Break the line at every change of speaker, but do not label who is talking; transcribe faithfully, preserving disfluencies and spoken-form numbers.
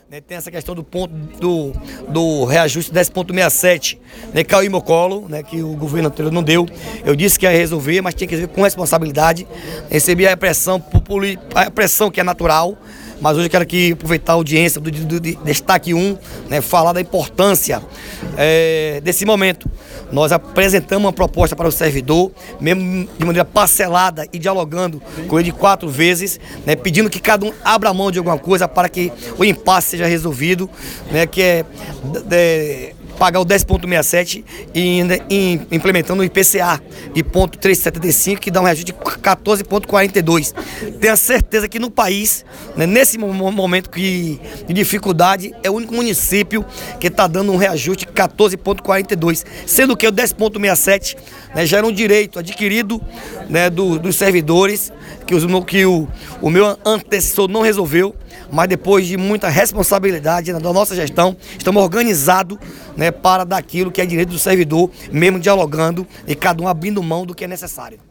né, tem essa questão do ponto do, do reajuste dez vírgula sessenta e sete, né, caiu em meu colo, né, que o governo anterior não deu. Eu disse que ia resolver, mas tinha que resolver com responsabilidade. Recebi a pressão, a pressão que é natural, mas hoje eu quero aqui aproveitar a audiência do, do, do Destaque um, né, falar da importância é, desse momento. Nós apresentamos uma proposta para o servidor, mesmo de maneira parcelada e dialogando com ele quatro vezes, né, pedindo que cada um abra mão de alguma coisa para que o impasse seja resolvido, né, que é, é pagar o dez vírgula sessenta e sete e ainda implementando o I P C A de ponto trezentos e setenta e cinco, que dá um reajuste de quatorze vírgula quarenta e dois. Tenho a certeza que no país, né, nesse momento que, de dificuldade, é o único município que está dando um reajuste de quatorze vírgula quarenta e dois, sendo que o dez vírgula sessenta e sete, né, já era um direito adquirido, né, do, dos servidores, que, os, que o, o meu antecessor não resolveu, mas depois de muita responsabilidade da nossa gestão, estamos organizados, né, para daquilo que é direito do servidor, mesmo dialogando e cada um abrindo mão do que é necessário.